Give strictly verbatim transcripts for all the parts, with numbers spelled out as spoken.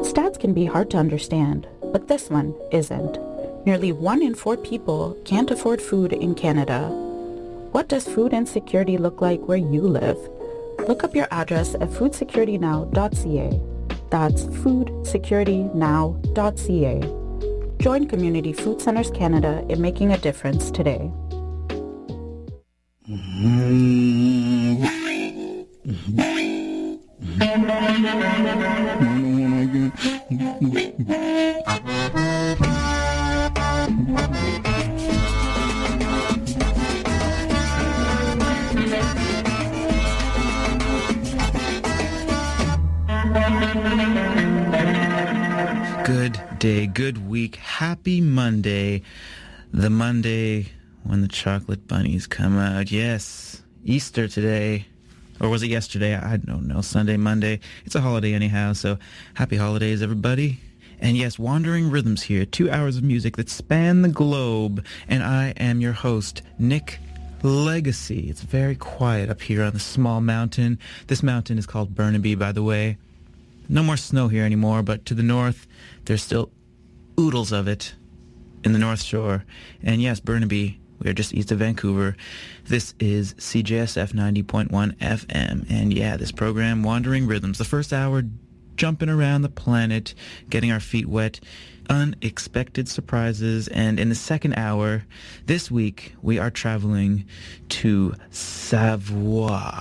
Stats can be hard to understand, but this one isn't. Nearly one in four people can't afford food in Canada. What does food insecurity look like where you live? Look up your address at food security now dot c a. That's food security now dot c a. Join Community Food Centers Canada in making a difference today. Good day, good week, happy Monday. The Monday when the chocolate bunnies come out. Yes, Easter today. Or was it yesterday? I don't know. Sunday, Monday. It's a holiday anyhow, so happy holidays, everybody. And yes, Wandering Rhythms here. Two hours of music that span the globe. And I am your host, Nick Legacy. It's very quiet up here on the small mountain. This mountain is called Burnaby, by the way. No more snow here anymore, but to the north, there's still oodles of it in the North Shore. And yes, Burnaby, we are just east of Vancouver. This is C J S F ninety point one F M. And yeah, this program, Wandering Rhythms, the first hour, jumping around the planet, getting our feet wet, unexpected surprises. And in the second hour, this week, we are traveling to Savoie.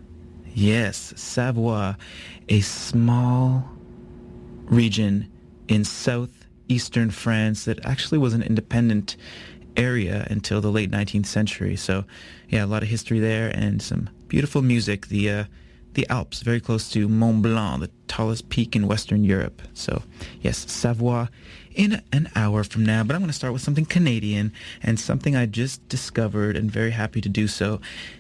Yes, Savoie, a small region in southeastern France that actually was an independent area until the late nineteenth century. So, yeah, a lot of history there and some beautiful music. The uh, the Alps, very close to Mont Blanc, the tallest peak in Western Europe. So, yes, Savoie in an hour from now. But I'm going to start with something Canadian and something I just discovered and very happy to do so.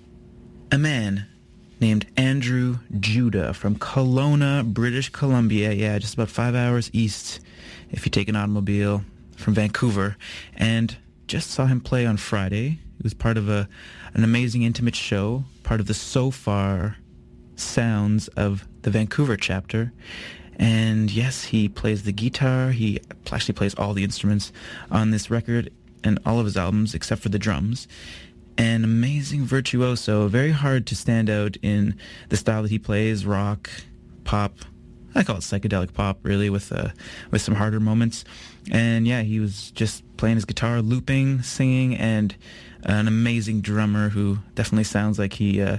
A man named Andrew Judah from Kelowna, British Columbia. Yeah, just about five hours east if you take an automobile from Vancouver. And just saw him play on Friday. He was part of a an amazing intimate show, part of the So Far sounds of the Vancouver chapter. And yes, he plays the guitar. He actually plays all the instruments on this record and all of his albums except for the drums. An amazing virtuoso, very hard to stand out in the style that he plays, rock, pop. I call it psychedelic pop, really, with uh, with some harder moments. And yeah, he was just playing his guitar, looping, singing, and an amazing drummer who definitely sounds like he uh,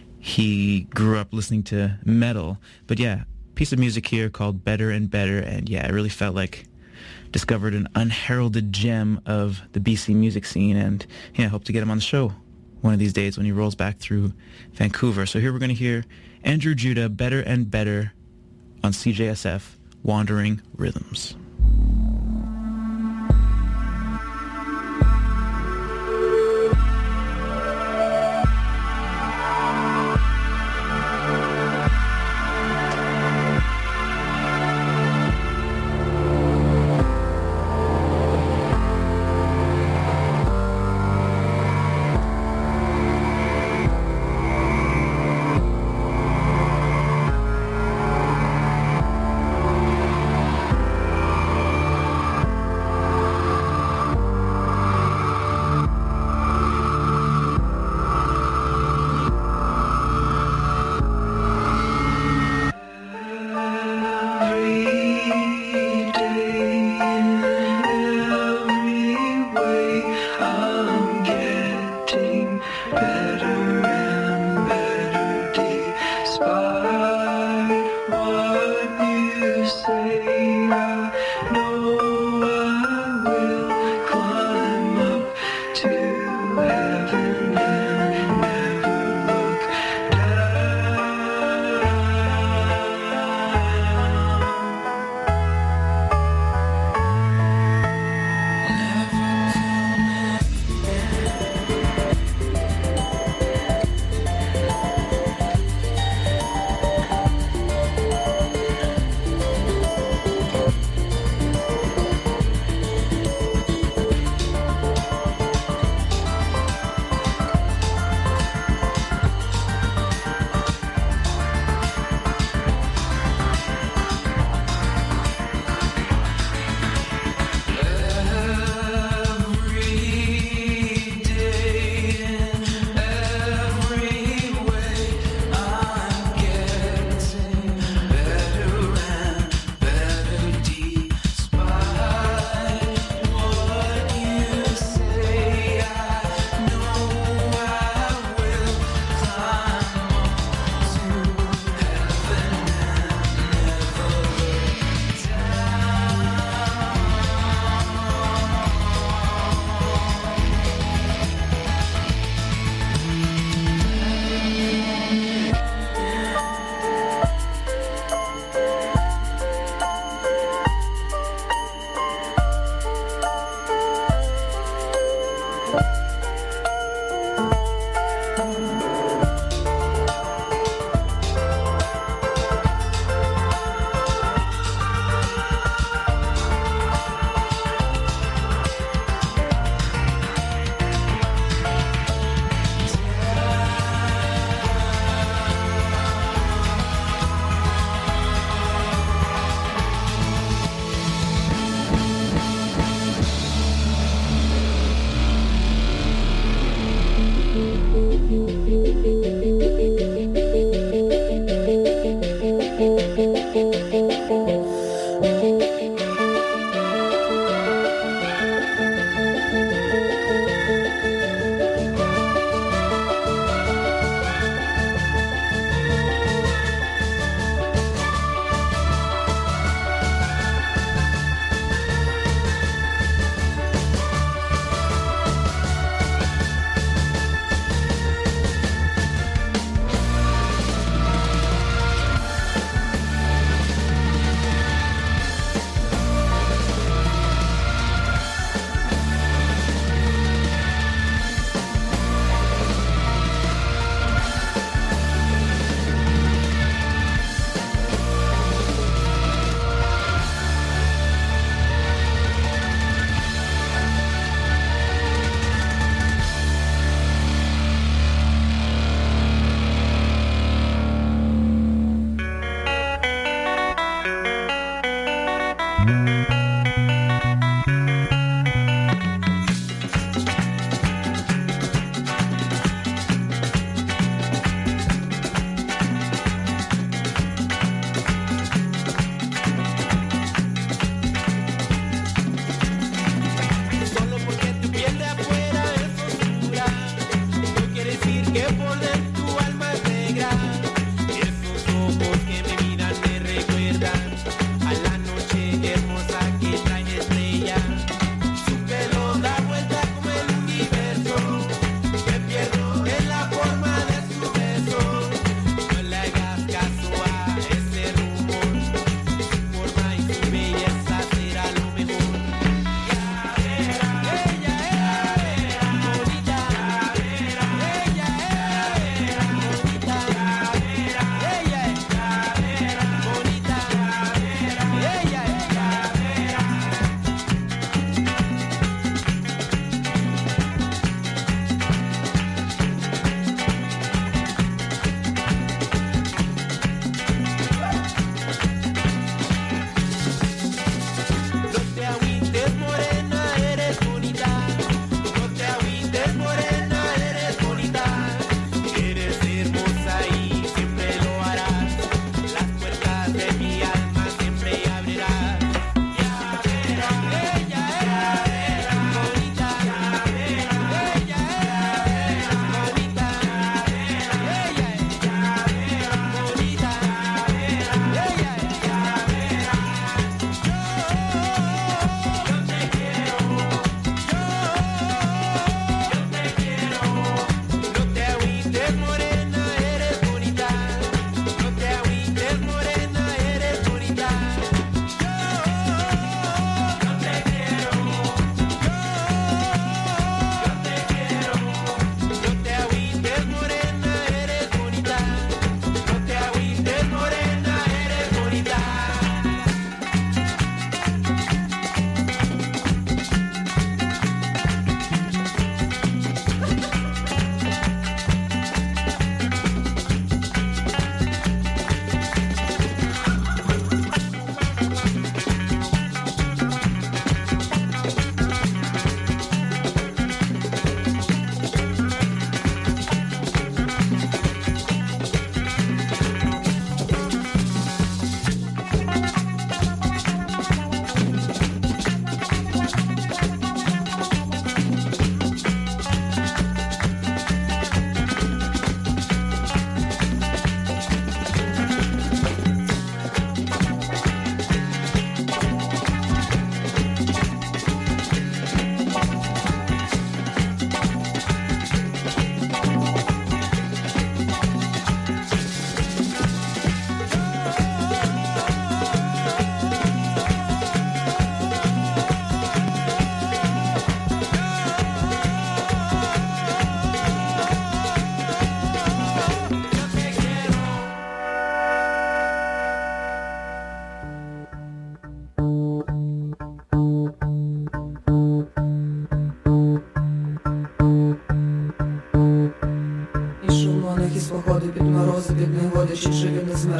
he grew up listening to metal. But yeah, piece of music here called Better and Better, and yeah, I really felt like discovered an unheralded gem of the B C music scene, and yeah, I hope to get him on the show one of these days when he rolls back through Vancouver. So here we're going to hear Andrew Judah, Better and Better, on C J S F, Wandering Rhythms.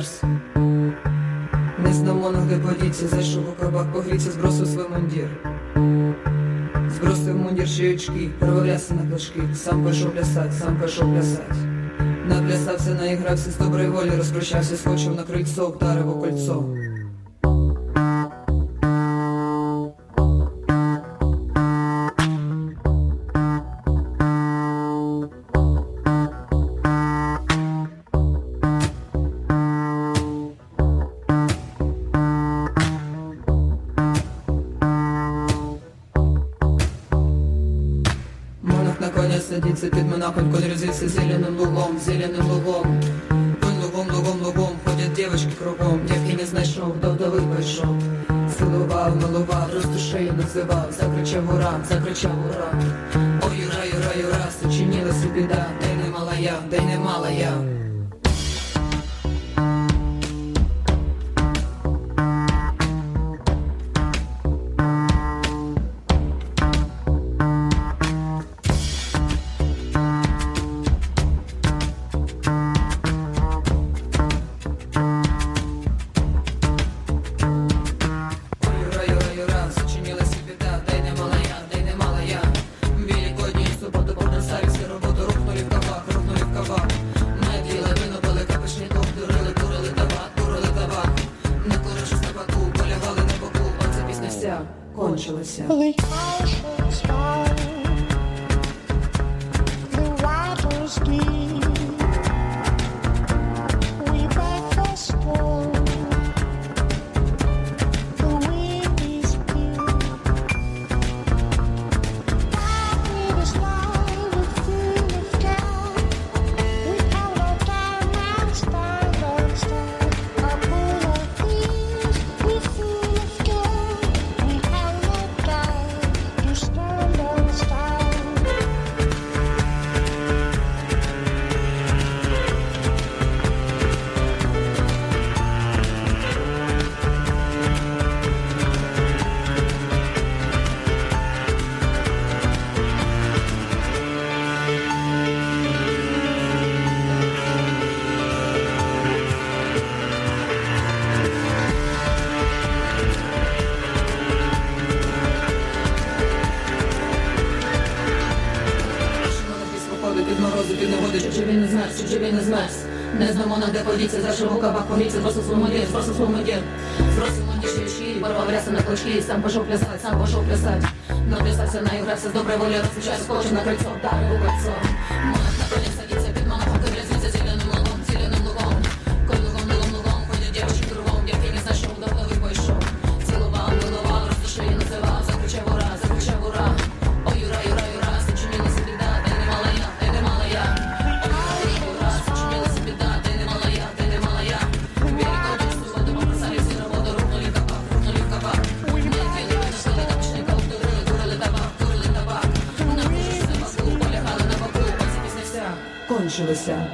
замерз. Не знамо, де подіться, зайшов у кабак, погріться, збросив свій мундір. Збросив мундір, ще очки, перевалявся на клашки. Сам пішов плясать, сам пішов плясать. Наплясався, наігрався, з доброї волі розпрощався, скочив на крильцо, вдарив у кольцо. Садиться під монахом, конь розився зеленым лугом, зеленым лугом. Конь лугом, лугом, лугом, ходять девочки кругом. Дівки не знайшов, до вдови пішов. Цілував, милував, просто шею називав. Закричав ура, закричав ура. О, юра, юра, юра, сочинилася біда. Дай не мала я, дай не мала я. Кончилося. Не знамо, де подіться, зайшов у кабак, погріться, збросив свій мундір, збросив свій мундір. Збросив мундір, ще очки, порвав ряси на клочки, сам пішов плясать, сам пішов плясать. Наплясався, наігрався, з доброї волі розпочав, скочив на крильцо, вдарив у кольцо. Монах на коні садиться, під монахом грязиться зеленим лугом, зеленим лугом. Конь лугом, лугом, лугом, ходять дівчатки кругом, дівки не знайшов, до вдови пішов. Цілував, милував, роздушив, називав, закричав ура, закричав ура. О, юра, юра, юра, сочинилася біда, дай не мала я, дай не мала я. Кончилося.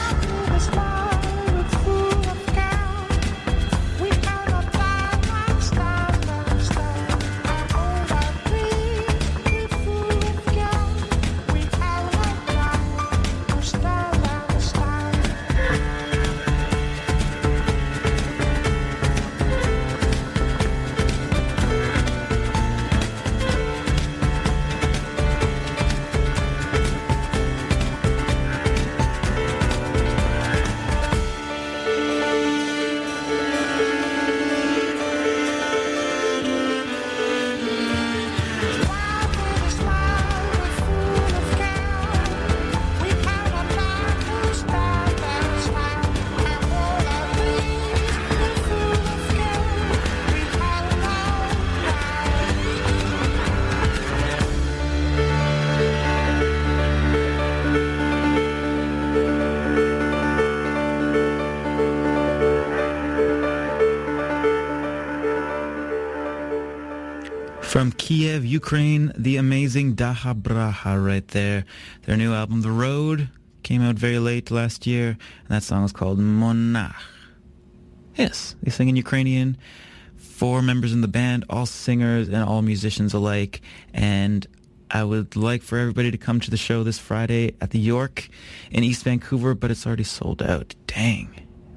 From Kiev, Ukraine, the amazing Daha Braha right there. Their new album, The Road, came out very late last year, and that song is called Monach. Yes, they sing in Ukrainian. Four members in the band, all singers and all musicians alike. And I would like for everybody to come to the show this Friday at the York in East Vancouver, but it's already sold out. Dang.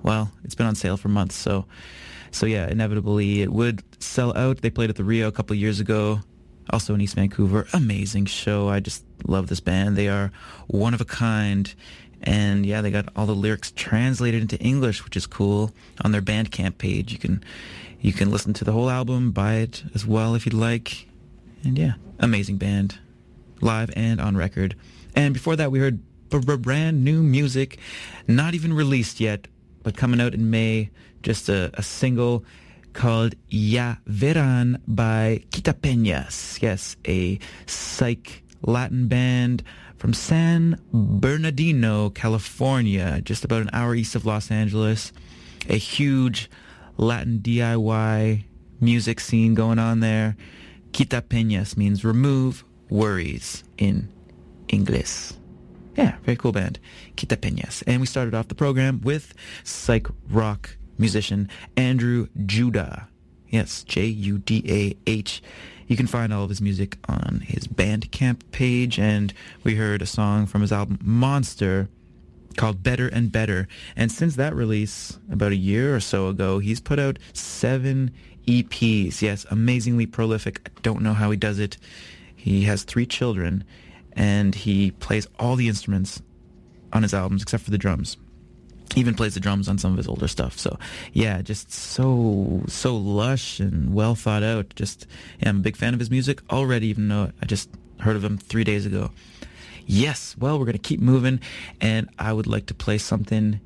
well, it's been on sale for months, so so yeah, inevitably it would sell out. They played at the Rio a couple of years ago, also in East Vancouver. Amazing show. I just love this band. They are one of a kind, and yeah, they got all the lyrics translated into English, which is cool. On their Bandcamp page, you can you can listen to the whole album, buy it as well if you'd like, and yeah, amazing band, live and on record. And before that, we heard brand new music, not even released yet, but coming out in May, just a, a single called Ya Verán by Quitapeñas. Yes, a psych Latin band from San Bernardino, California, just about an hour east of Los Angeles. A huge Latin D I Y music scene going on there. Quitapeñas means remove worries in English. Yeah, very cool band, Quitapeñas. And we started off the program with psych rock musician Andrew Judah. Yes, J U D A H. You can find all of his music on his Bandcamp page, and we heard a song from his album Monster called Better and Better. And since that release, about a year or so ago, he's put out seven E Ps. Yes, amazingly prolific. I don't know how he does it. He has three children, and he plays all the instruments on his albums except for the drums. He even plays the drums on some of his older stuff. So yeah, just so so lush and well thought out. Just yeah, I'm a big fan of his music already, even though I just heard of him three days ago. Yes, well, we're going to keep moving, and I would like to play something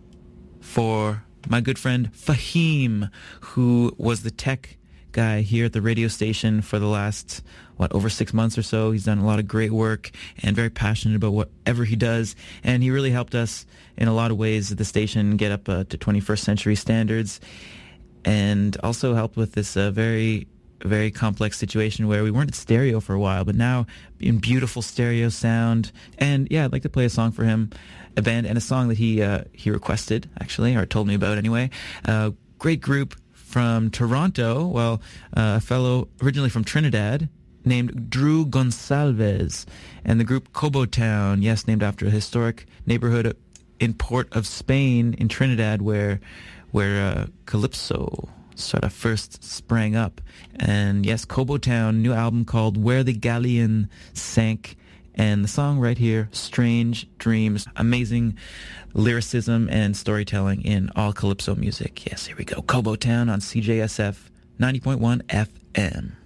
for my good friend Fahim, who was the tech guy here at the radio station for the last, what, over six months or so. He's done a lot of great work and very passionate about whatever he does. And he really helped us in a lot of ways at the station get up uh, to twenty-first century standards, and also helped with this uh, very, very complex situation where we weren't at stereo for a while, but now in beautiful stereo sound. And yeah, I'd like to play a song for him, a band and a song that he uh, he requested, actually, or told me about anyway. Uh, great group from Toronto, well, uh, a fellow originally from Trinidad named Drew Gonsalves, and the group Cobo Town, yes, named after a historic neighborhood in Port of Spain in Trinidad where where uh, Calypso sort of first sprang up. And yes, Cobo Town, new album called Where the Galleon Sank, and the song right here, Strange Dreams. Amazing lyricism and storytelling in all Calypso music. Yes, here we go. Cobo Town on C J S F ninety point one F M.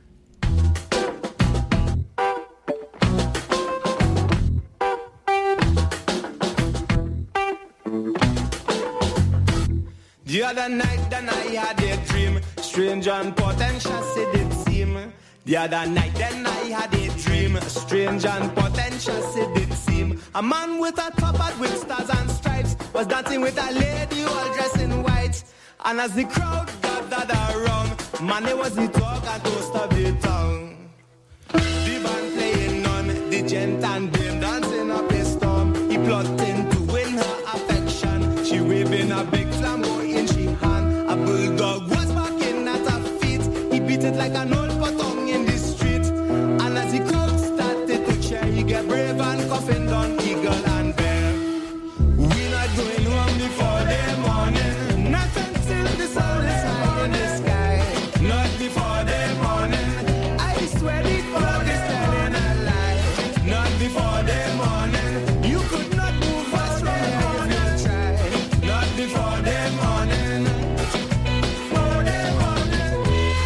The other night, then I had a dream, strange and potentious it did seem. The other night, then I had a dream, strange and potentious it did seem. A man with a top hat with stars and stripes was dancing with a lady all dressed in white. And as the crowd gathered around, man, it was the talk and toast of the town. The band playing on, the gent and dame dancing up a storm. He plotting to win her affection. She waving a big flamboyant she hand. A bulldog was barking at her feet. He beat it like an old potong in the street. And as the crowd started to cheer, he get brave and coughing down eagle and bear. We not going home before the morning, not until the sun is high in the sky. Not before the morning, I swear the fog is telling a lie. Not before the morning, you could not move us from here if you tried. Not before the morning, before the morning.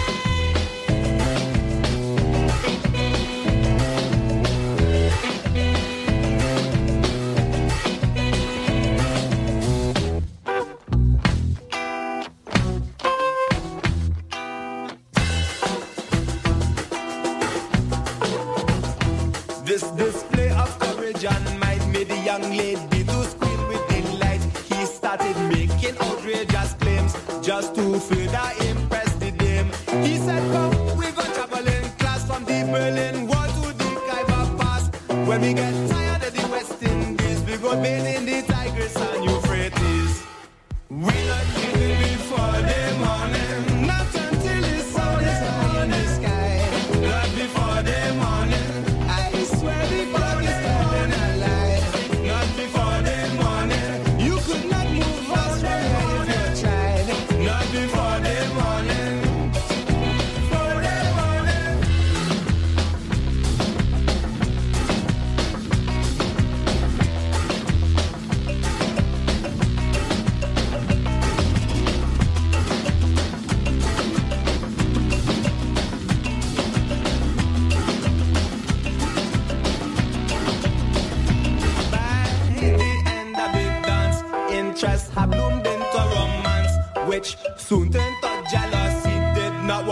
This display of courage and might made the young lady to squeal with delight. He started making outrageous claims just to further impress the dame. He said, come, we got travel in class from the Berlin Wall to the Khyber Pass. When we get tired of the West Indies, we go bathe in the Tigris and Euphrates. We not leaving before the morning, not until the sun is high in the sky. Not before the morning, I swear the fog is telling a lie. Not before the morning, you could not move us from here if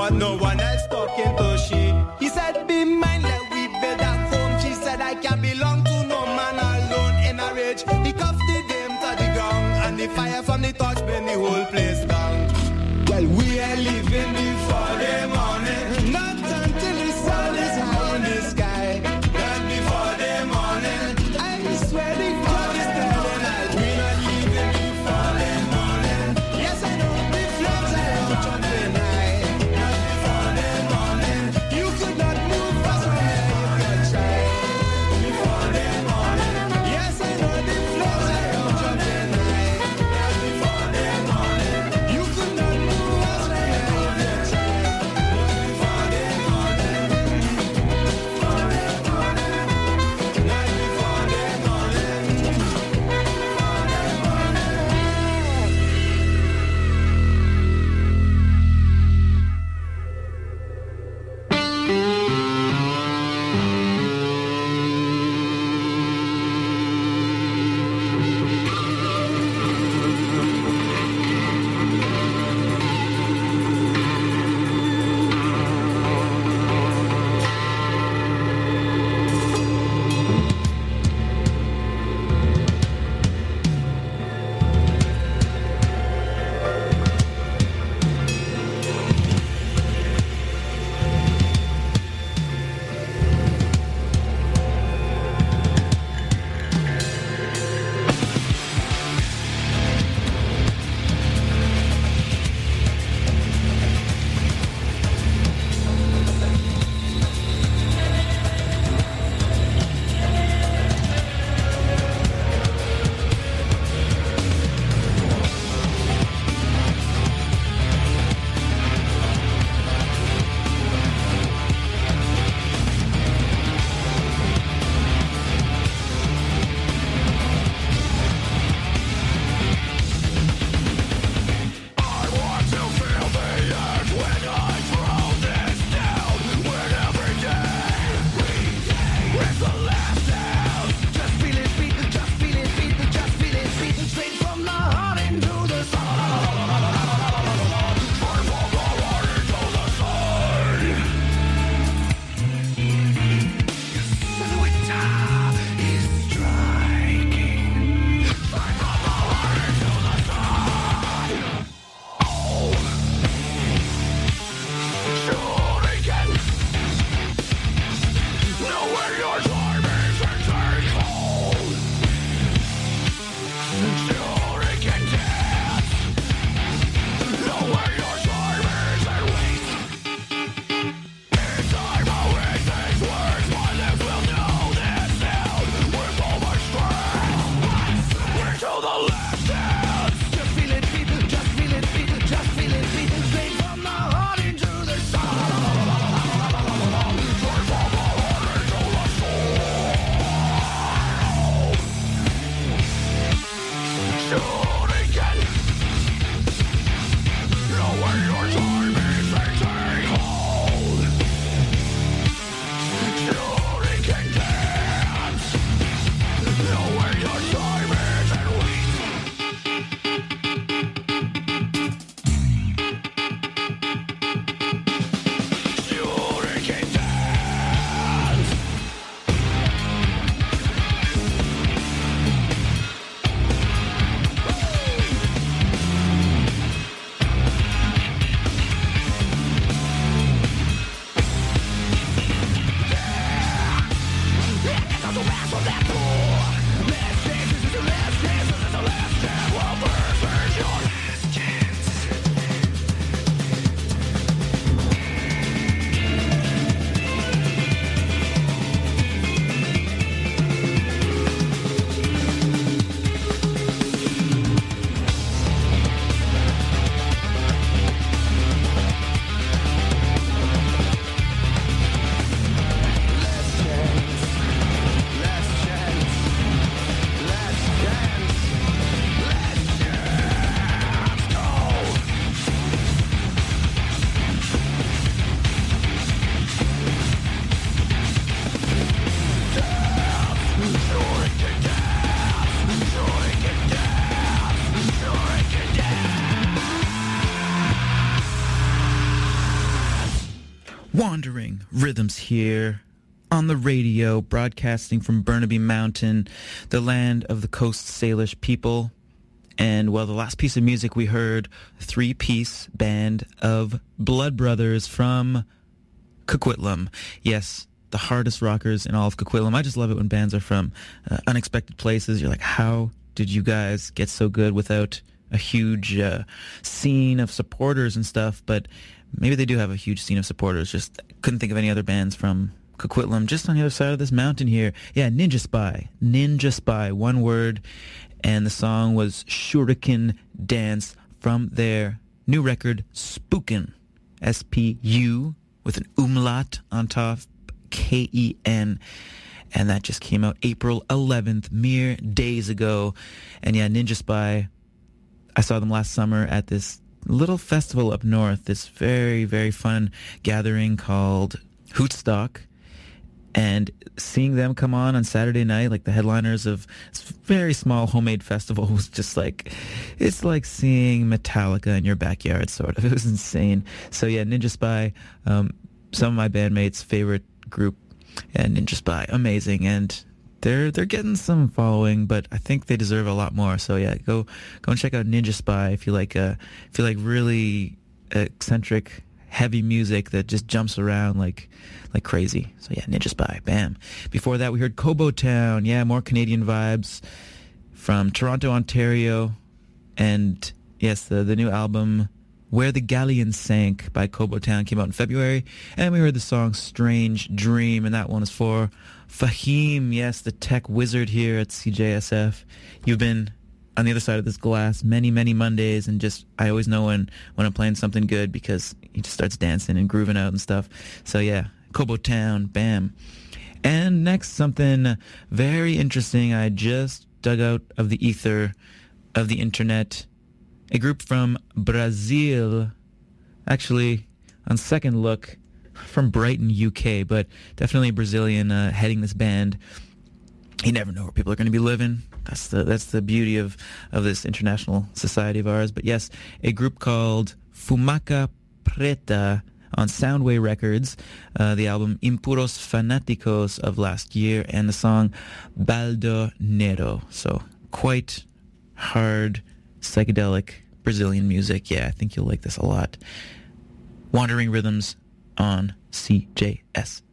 but no one else talking to she. He said, be mine, let we build that home. She said, I can't belong to no man alone. In a rage, he cuffed the dame to the ground, and the fire from the torch burned the whole place down. Well, we are living before the morning, not until the sun is high in the sky. Not before the morning, I swear the God is telling us we're not living before the morning. Yes, I know the flames are out jumping high. Not before the morning, you could not move fast from here if you try. Before the morning, yes, I know the flames are out jumping high. Not before the morning, Wandering Rhythms here on the radio, broadcasting from Burnaby Mountain, the land of the Coast Salish people. And, well, the last piece of music we heard, a three-piece band of Blood Brothers from Coquitlam. Yes, the hardest rockers in all of Coquitlam. I just love it when bands are from uh, unexpected places. You're like, how did you guys get so good without a huge uh, scene of supporters and stuff? But maybe they do have a huge scene of supporters. Just couldn't think of any other bands from Coquitlam, just on the other side of this mountain here. Yeah, Ninja Spy. Ninja Spy, one word. And the song was Shuriken Dance from their new record, Spookin'. S P U with an umlaut on top, K E N. And that just came out April eleventh, mere days ago. And yeah, Ninja Spy, I saw them last summer at this little festival up north, this very, very fun gathering called Hootstock. And seeing them come on on Saturday night, like the headliners of this very small homemade festival, was just like, it's like seeing Metallica in your backyard, sort of. It was insane. So yeah, Ninja Spy, um, some of my bandmates' favorite group, and Ninja Spy, amazing. And they're they're getting some following, but I think they deserve a lot more. So yeah, go go and check out Ninja Spy if you like uh, if you like really eccentric, heavy music that just jumps around like like crazy. So yeah, Ninja Spy, bam. Before that, we heard Cobo Town. Yeah, more Canadian vibes from Toronto, Ontario. And yes, the, the new album, Where the Galleon Sank by Cobo Town, came out in February. And we heard the song Strange Dream, and that one is for Fahim. Yes, the tech wizard here at C J S F. You've been on the other side of this glass many, many Mondays, and just, I always know when, when I'm playing something good because he just starts dancing and grooving out and stuff. So yeah, Cobo Town, bam. And next, something very interesting I just dug out of the ether of the internet. A group from Brazil, actually, on second look, from Brighton, U K, but definitely Brazilian, uh, heading this band. You never know where people are going to be living. That's the that's the beauty of, of this international society of ours. But yes, a group called Fumaca Preta on Soundway Records, uh, the album Impuros Fanáticos of last year, and the song Baldo Nero. So quite hard, psychedelic Brazilian music. Yeah, I think you'll like this a lot. Wandering Rhythms on C J S